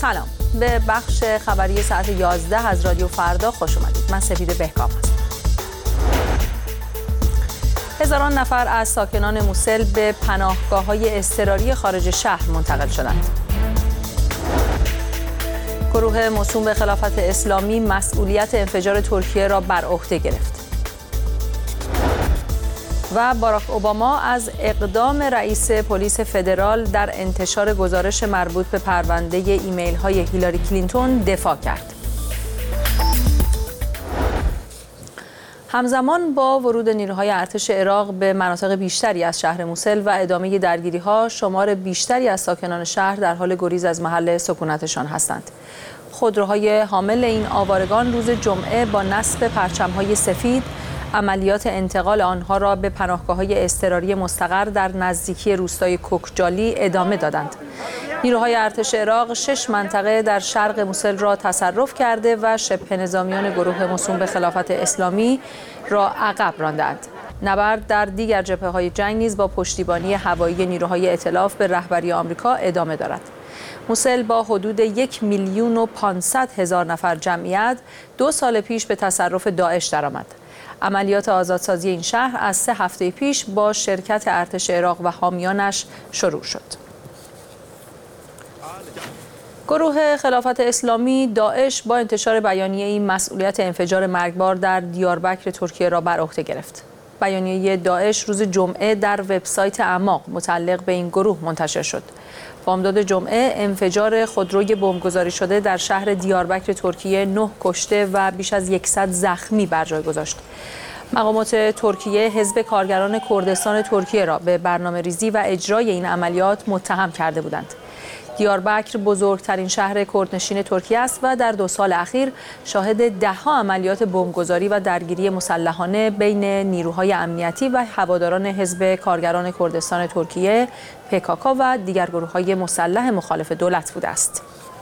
سلام، به بخش خبری ساعت 11 از رادیو فردا خوش اومدید. من سپیده بهکام هستم. هزاران نفر از ساکنان موسل به پناهگاه‌های اضطراری خارج شهر منتقل شدند. گروه موسوم به خلافت اسلامی مسئولیت انفجار ترکیه را بر عهده گرفت. و باراک اوباما از اقدام رئیس پلیس فدرال در انتشار گزارش مربوط به پرونده ایمیل‌های هیلاری کلینتون دفاع کرد. همزمان با ورود نیروهای ارتش عراق به مناطق بیشتری از شهر موسل و ادامه درگیری‌ها، شمار بیشتری از ساکنان شهر در حال گریز از محل سکونتشان هستند. خودروهای حامل این آوارگان روز جمعه با نصب پرچم‌های سفید عملیات انتقال آنها را به پناهگاه‌های اضطراری مستقر در نزدیکی روستای کوکجالی ادامه دادند. نیروهای ارتش عراق 6 منطقه در شرق موسل را تصرف کرده و شبه نظامیان گروه موسوم به خلافت اسلامی را عقب راندند. نبرد در دیگر جبهه‌های جنگ نیز با پشتیبانی هوایی نیروهای ائتلاف به رهبری آمریکا ادامه دارد. موسل با حدود 1,500,000 نفر جمعیت 2 سال پیش به تصرف داعش درآمد. عملیات آزادسازی این شهر از 3 هفته پیش با شرکت ارتش عراق و حامیانش شروع شد. گروه خلافت اسلامی داعش با انتشار بیانیه‌ای مسئولیت انفجار مرگبار در دیاربکر ترکیه را بر عهده گرفت. بیانیه داعش روز جمعه در وبسایت اعماق متعلق به این گروه منتشر شد. بامداد جمعه انفجار خودروی بمبگذاری شده در شهر دیاربکر ترکیه 9 کشته و بیش از 100 زخمی بر جای گذاشت. مقامات ترکیه حزب کارگران کردستان ترکیه را به برنامه‌ریزی و اجرای این عملیات متهم کرده بودند. دیاربکر بزرگترین شهر کردنشین ترکیه است و در 2 سال اخیر شاهد 10 عملیات بمبگذاری و درگیری مسلحانه بین نیروهای امنیتی و هواداران حزب کارگران کردستان ترکیه PKK و دیگر گروه‌های مسلح مخالف دولت بوده است.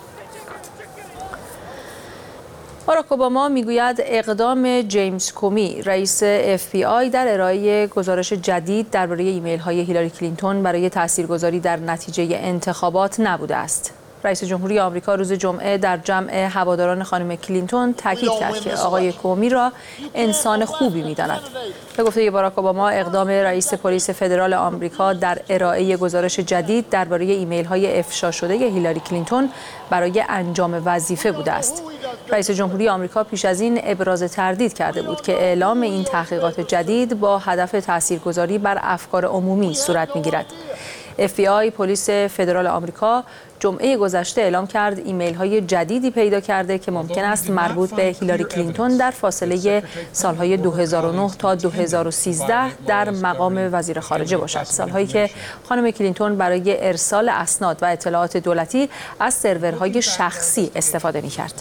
باراک اوباما میگوید اقدام جیمز کومی رئیس FBI در ارائه گزارش جدید درباره ایمیل‌های هیلاری کلینتون برای تاثیرگذاری در نتیجه انتخابات نبوده است. رئیس جمهوری آمریکا روز جمعه در جمع هواداران خانم کلینتون تاکید کرد که آقای کومی را انسان خوبی می‌داند. به گفته باراک اوباما، اقدام رئیس پلیس فدرال آمریکا در ارائه گزارش جدید درباره ایمیل‌های افشا شده هیلاری کلینتون برای انجام وظیفه بوده است. رئیس جمهوری آمریکا پیش از این ابراز تردید کرده بود که اعلام این تحقیقات جدید با هدف تاثیرگذاری بر افکار عمومی صورت می‌گیرد. FBI پلیس فدرال آمریکا جمعه گذشته اعلام کرد ایمیل‌های جدیدی پیدا کرده که ممکن است مربوط به هیلاری کلینتون در فاصله سالهای 2009 تا 2013 در مقام وزیر خارجه باشد. سالهایی که خانم کلینتون برای ارسال اسناد و اطلاعات دولتی از سرورهای شخصی استفاده می‌کرد.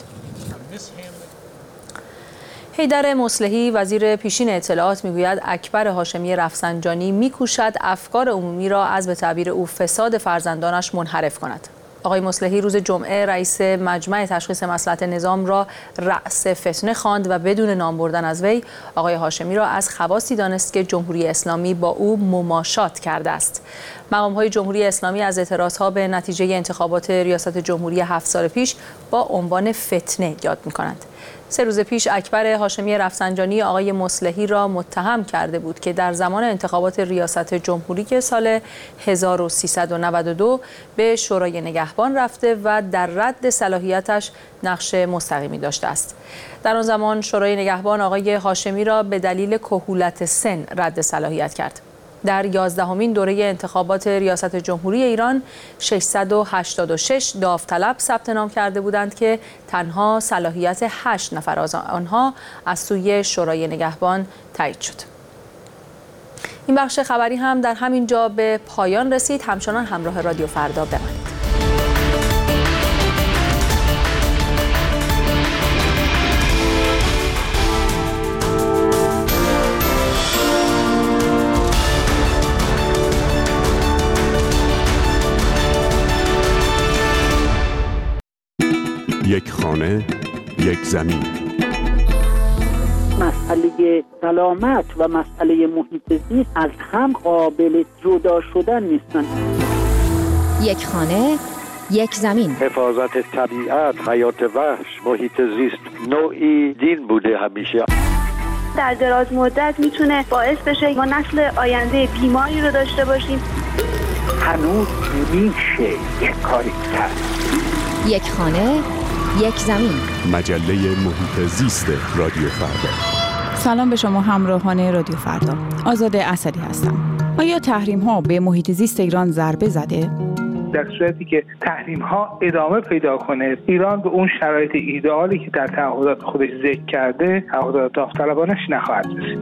حیدر مصلحی وزیر پیشین اطلاعات میگوید اکبر هاشمی رفسنجانی میکوشد افکار عمومی را از به تعبیر او فساد فرزندانش منحرف کند. آقای مصلحی روز جمعه رئیس مجمع تشخیص مصلحت نظام را رأس فتنه خواند و بدون نام بردن از وی آقای هاشمی را از خواصی دانست که جمهوری اسلامی با او مماشات کرده است. مقام‌های جمهوری اسلامی از اعتراضها به نتیجه انتخابات ریاست جمهوری 7 سال پیش با عنوان فتنه یاد می‌کنند. 3 روز پیش اکبر هاشمی رفسنجانی آقای مصلحی را متهم کرده بود که در زمان انتخابات ریاست جمهوری سال 1392 به شورای نگهبان رفته و در رد صلاحیتش نقش مستقیمی داشته است. در آن زمان شورای نگهبان آقای هاشمی را به دلیل کهولت سن رد صلاحیت کرد. در 11مین دوره انتخابات ریاست جمهوری ایران 686 داوطلب ثبت نام کرده بودند که تنها صلاحیت 8 نفر از آنها از سوی شورای نگهبان تایید شد. این بخش خبری هم در همین جا به پایان رسید. همچنان همراه رادیو فردا بمانید. یک خانه، یک زمین. مسئله سلامت و مسئله محیط زیست از هم قابل جدا شدن نیستن. یک خانه، یک زمین. حفاظت طبیعت، حیات وحش، محیط زیست نوعی دین بوده همیشه. در دراز مدت میتونه باعث بشه ما نسل آینده بیماری رو داشته باشیم. هنوز میشه یک کاری کرد. یک خانه، یک زمین. مجله محیط زیست رادیو فردا. سلام به شما همراهان رادیو فردا. آزاده اسدی هستم. آیا تحریم ها به محیط زیست ایران ضربه زده؟ در صورتی که تحریم ها ادامه پیدا کنه، ایران به اون شرایط ایدئالی که در تعهدات خودش ذکر کرده، تعهدات داوطلبانش نخواهد رسید.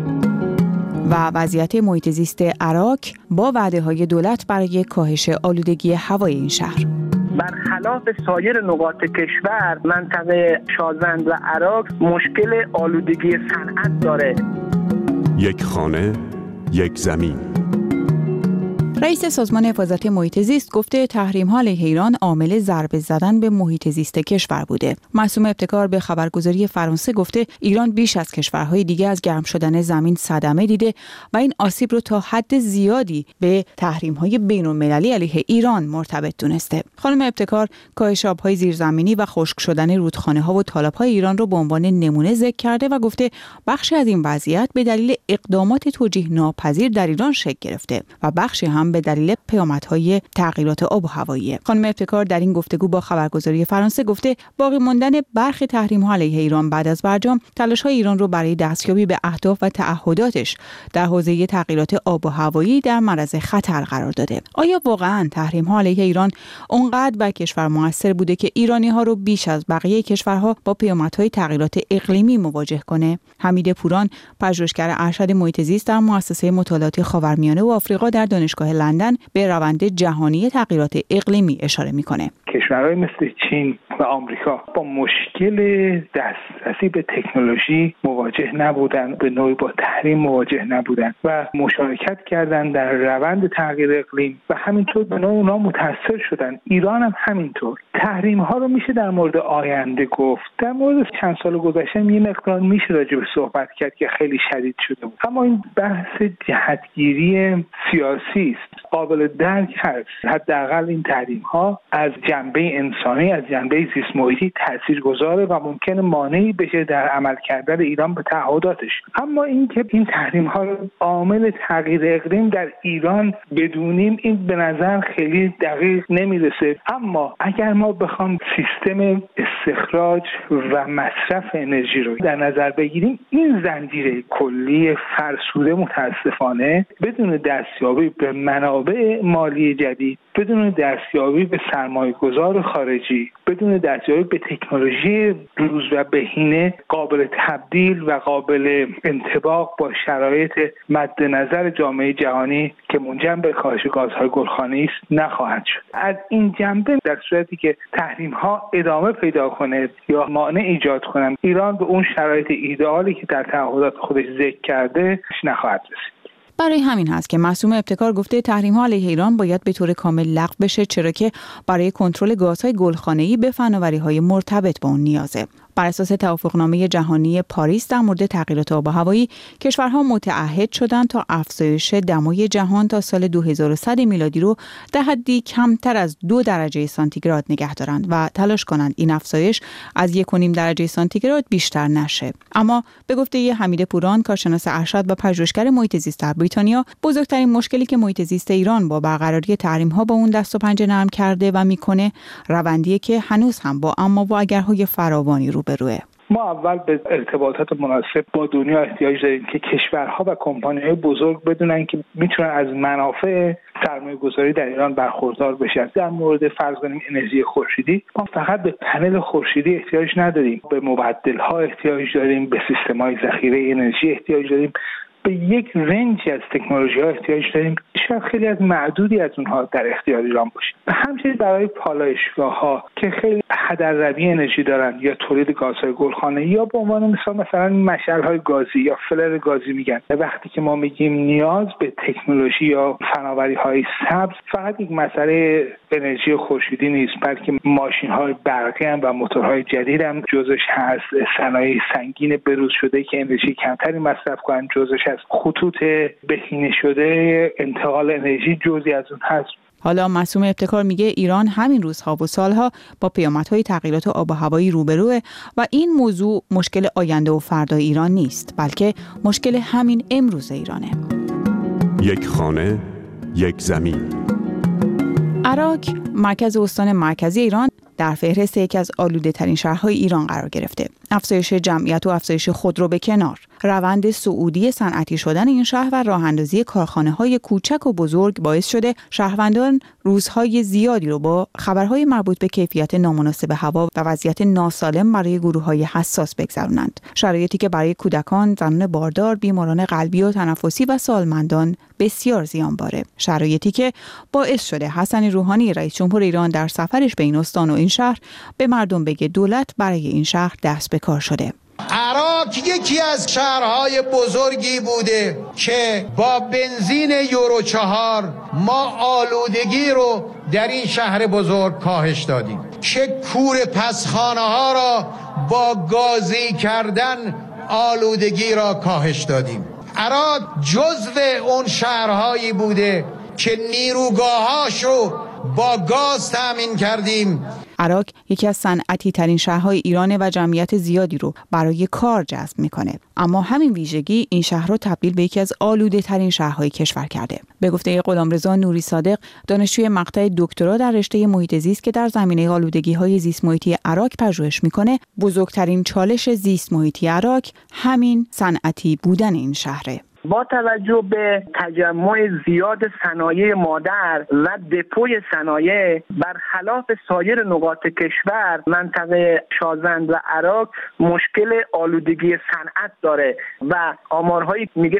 و وضعیت محیط زیست عراق با وعده‌های دولت برای کاهش آلودگی هوای این شهر. برخلاف سایر نقاط کشور، منطقه شازند و عراق مشکل آلودگی صنعت داره. یک خانه، یک زمین. رئیس سازمان حفاظت محیط زیست گفته تحریم‌ها علیه ایران عامل ضربه زدن به محیط زیست کشور بوده. معصوم ابتکار به خبرگزاری فرانسه گفته ایران بیش از کشورهای دیگه از گرم شدن زمین صدمه دیده و این آسیب رو تا حد زیادی به تحریم‌های بین‌المللی علیه ایران مرتبط دونسته. خانم ابتکار کاهش آب‌های زیرزمینی و خشک شدن رودخانه‌ها و تالاب‌های ایران رو به عنوان نمونه ذکر کرده و گفته بخشی از این وضعیت به دلیل اقدامات توجیه ناپذیر در ایران شکل گرفته و بخشی هم به دلیل پیامدهای تغییرات آب و هوایی. خانم ابتکار در این گفتگو با خبرگزاری فرانسه گفته باقی ماندن برخی تحریم‌ها علیه ایران بعد از برجام تلاش‌های ایران رو برای دستیابی به اهداف و تعهداتش در حوزه تغییرات آب و هوایی در معرض خطر قرار داده. آیا واقعاً تحریم‌ها علیه ایران اونقدر بر کشور موثر بوده که ایرانی‌ها رو بیش از بقیه کشورها با پیامدهای تغییرات اقلیمی مواجه کنه؟ حمید پوران، پژوهشگر ارشد محیط زیست در مؤسسه مطالعات خاورمیانه و آفریقا در دانشگاه لندن به روند جهانی تغییرات اقلیمی اشاره میکنه. کشورهای مثل چین و آمریکا با مشکل دسترسی به تکنولوژی مواجه نبودن، به نوعی با تحریم مواجه نبودن و مشارکت کردن در روند تغییر اقلیم و همینطور به نوعی اونا متاثر شدن. ایران هم همینطور. تحریم ها رو میشه در مورد آینده گفت. در مورد چند سال گذشته یه مقدار میشه راجع به صحبت کرد که خیلی شدید شده بود. اما این بحث جهتگیری سیاسی است. قابل درک هست. حداقل این تحریم ها از جنبه انسانی، از جنبه زیست محیطی تاثیرگذاره و ممکنه مانعی بشه در عمل کردن ایران به تعهداتش. اما اینکه این تحریم ها رو عامل تغییر اقلیم در ایران بدونیم، این به نظر خیلی دقیق نمیرسه. اما اگر ما بخوام سیستم استخراج و مصرف انرژی رو در نظر بگیریم، این زنجیره کلی فرسوده متاسفانه بدون دستیابی به منابع مالی جدید، بدون دستیابی به سرمایه‌گذار خارجی، بدون دستیابی به تکنولوژی روز و بهینه قابل تبدیل و قابل انطباق با شرایط مد نظر جامعه جهانی که منجر به کاهش گازهای گلخانه‌ای است نخواهد شد. از این جنبه در صورتی که تحریم‌ها ادامه پیدا کنه یا مانع ایجاد کنه، ایران به اون شرایط ایدئالی که در تعهدات خودش ذکر کرده نخواهد رسید. برای همین هست که معصوم ابتکار گفته تحریم‌ها علیه ایران باید به طور کامل لغو بشه، چرا که برای کنترل گازهای گلخانه‌ای به فناوری‌های مرتبط با اون نیازه. بر اساس توافقنامه جهانی پاریس در مورد تغییرات آب و هوایی، کشورها متعهد شدند تا افزایش دمای جهان تا سال 2100 میلادی رو در حدی کمتر از 2 درجه سانتیگراد نگه دارند و تلاش کنند این افزایش از 1.5 درجه سانتیگراد بیشتر نشه. اما به گفته حمید پوران، کارشناس ارشد و پژوهشگر محیط زیست در بریتانیا، بزرگترین مشکلی که محیط زیست ایران با برقراری تحریم‌ها با اون دست و پنجه نرم کرده و میکنه، روندیه که هنوز هم با اما و اگرهای فراوانی روبروه. ما اول به ارتباطات مناسب با دنیا احتیاج داریم که کشورها و کمپانی‌های بزرگ بدونن که میتونن از منافع سرمایه‌گذاری در ایران برخوردار بشن. در مورد فرض کنیم انرژی خورشیدی، ما فقط به پنل خورشیدی احتیاج نداریم، به مبدل‌ها احتیاج داریم، به سیستم‌های ذخیره انرژی احتیاج داریم، به یک رنجی از تکنولوژی‌ها احتیاج داریم. شاید خیلی از معدودی از اونها در اختیار ایران باشه. و همچنین برای پالایشگاه‌ها که خیلی هدرروی انرژی دارن یا تولید گازهای گلخانه‌ای یا به عنوان مثلا مشعل‌های گازی یا فلر گازی میگن. وقتی که ما میگیم نیاز به تکنولوژی یا فناوری‌های سبز، فقط یک مسئله انرژی خورشیدی نیست، بلکه ماشین‌های برقی هم و موتورهای جدید هم جزش هست. صنایع سنگین بروز شده که انرژی کمتری مصرف کنن جزش هست. خطوط بهینه شده انتقال انرژی جزئی از اون هست. حالا معصوم ابتکار میگه ایران همین روزها و سالها با پیامدهای تغییرات آب و هوایی روبروه و این موضوع مشکل آینده و فردای ایران نیست، بلکه مشکل همین امروز ایرانه. یک خانه، یک زمین. عراق مرکز استان مرکزی ایران در فهرست یکی از آلوده ترین شهرهای ایران قرار گرفته. افزایش جمعیت و افزایش خودرو به کنار، روند صعودی صنعتی شدن این شهر و راه اندازی کارخانه‌های کوچک و بزرگ باعث شده شهروندان روزهای زیادی رو با خبرهای مربوط به کیفیت نامناسب هوا و وضعیت ناسالم برای گروه‌های حساس بگذرونند. شرایطی که برای کودکان، زنان باردار، بیماران قلبی و تنفسی و سالمندان بسیار زیانباره. شرایطی که باعث شده حسن روحانی رئیس جمهور ایران در سفرش به این استان و این شهر به مردم بگه دولت برای این شهر دست به کار شده. عراق یکی از شهرهای بزرگی بوده که با بنزین یورو 4 ما آلودگی رو در این شهر بزرگ کاهش دادیم، که کور پسخانه ها را با گازی کردن آلودگی را کاهش دادیم. عراق جزو اون شهرهایی بوده که نیروگاهاش رو با گاز تامین کردیم. عراق یکی از صنعتی ترین شهرهای ایرانه و جمعیت زیادی رو برای کار جذب میکنه، اما همین ویژگی این شهر رو تبدیل به یکی از آلوده ترین شهرهای کشور کرده. به گفته غلامرضا نوری صادق، دانشجوی مقطع دکترا در رشته محیط زیست که در زمینه آلودگی‌های زیست محیطی عراق پژوهش میکنه، بزرگترین چالش زیست محیطی عراق همین صنعتی بودن این شهره. با توجه به تجمع زیاد صنایع مادر و دپوی صنایع برخلاف سایر نقاط کشور، منطقه شازند و عراق مشکل آلودگی صنعت داره و آمارهایی میگه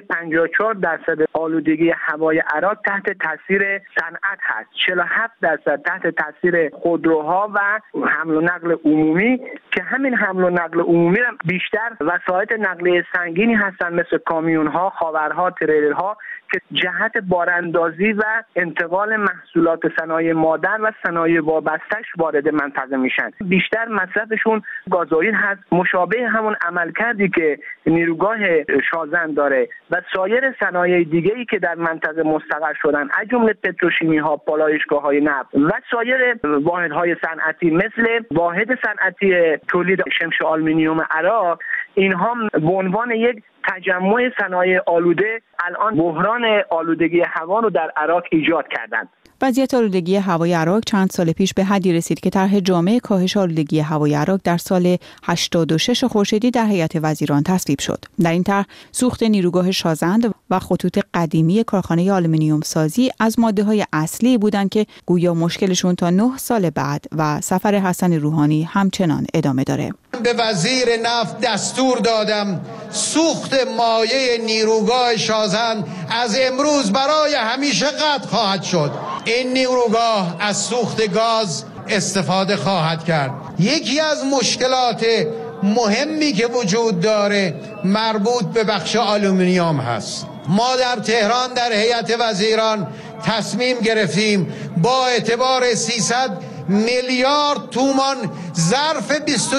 54% آلودگی هوای عراق تحت تاثیر صنعت هست، 47% تحت تاثیر خودروها و حمل و نقل عمومی، که همین حمل و نقل عمومی بیشتر وسایط نقلیه سنگینی هستن مثل کامیون‌ها، خاورها، تریلرها که جهت باراندازی و انتقال محصولات صنایع مادر و صنایع وابسته‌اش وارد منطقه میشن. بیشتر مصرفشون گازوئیل هست، مشابه همون عملکردی که نیروگاه شازند داره و سایر صنایع دیگه‌ای که در منطقه مستقر شدن، از جمله پتروشیمی‌ها، پالایشگاه‌های نفت و سایر واحدهای صنعتی مثل واحد صنعتی تولید شمش آلومینیوم عراق، اینها به عنوان یک تجمع صنایع آلوده الان بحران آلودگی هوا رو در عراق ایجاد کردند. وضعیت آلودگی هوای عراق چند سال پیش به حدی رسید که طرح جامع کاهش آلودگی هوای عراق در سال 86 خورشیدی در هیئت وزیران تصویب شد. در این طرح سوخت نیروگاه شازند و خطوط قدیمی کارخانه آلومینیوم سازی از ماده‌های اصلی بودند که گویا مشکلشون تا 9 سال بعد و سفر حسن روحانی همچنان ادامه داره. به وزیر نفت دستور دادم سوخت مایع نیروگاه شازند از امروز برای همیشه قطع خواهد شد. این نیروگاه از سوخت گاز استفاده خواهد کرد. یکی از مشکلات مهمی که وجود داره مربوط به بخش آلومینیوم هست. ما در تهران در هیئت وزیران تصمیم گرفتیم با اعتبار 300 میلیارد تومان ظرف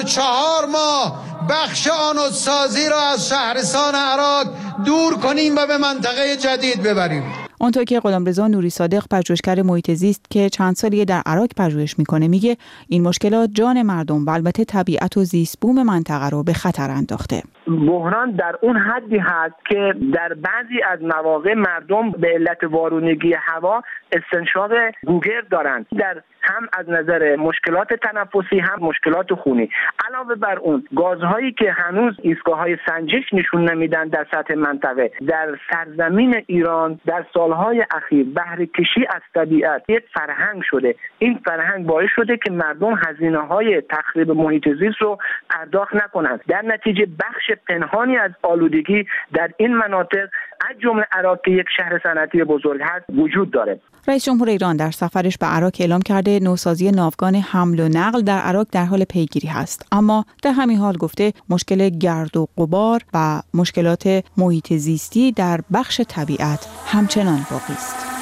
24 ماه بخش آنودسازی را از شهرستان عراق دور کنیم و به منطقه جدید ببریم. اونطور که غلامرضا نوری صادق، پژوهشگر محیط زیست که چند سالیه در عراق پژوهش میکنه، میگه این مشکلات جان مردم و البته طبیعت و زیست بوم منطقه رو به خطر انداخته. بحران در اون حدی هست که در بعضی از مواقع مردم به علت وارونگی هوا استنشاق گوگرد دارند، در هم از نظر مشکلات تنفسی هم مشکلات خونی. علاوه بر اون گازهایی که هنوز ایستگاه‌های سنجش نشون نمیدن در سطح منطقه، در سرزمین ایران در سالهای اخیر بهره کشی از طبیعت یک فرهنگ شده. این فرهنگ باعث شده که مردم هزینه‌های تخریب محیط زیست رو پرداخت نکنند. در نتیجه بخش پنهانی از آلودگی در این مناطق از جمله عراق که یک شهر صنعتی بزرگ هست وجود داره. رئیس جمهور ایران در سفرش به عراق اعلام کرده نوسازی ناوگان حمل و نقل در عراق در حال پیگیری هست، اما در همین حال گفته مشکل گرد و غبار و مشکلات محیط زیستی در بخش طبیعت همچنان باقی است.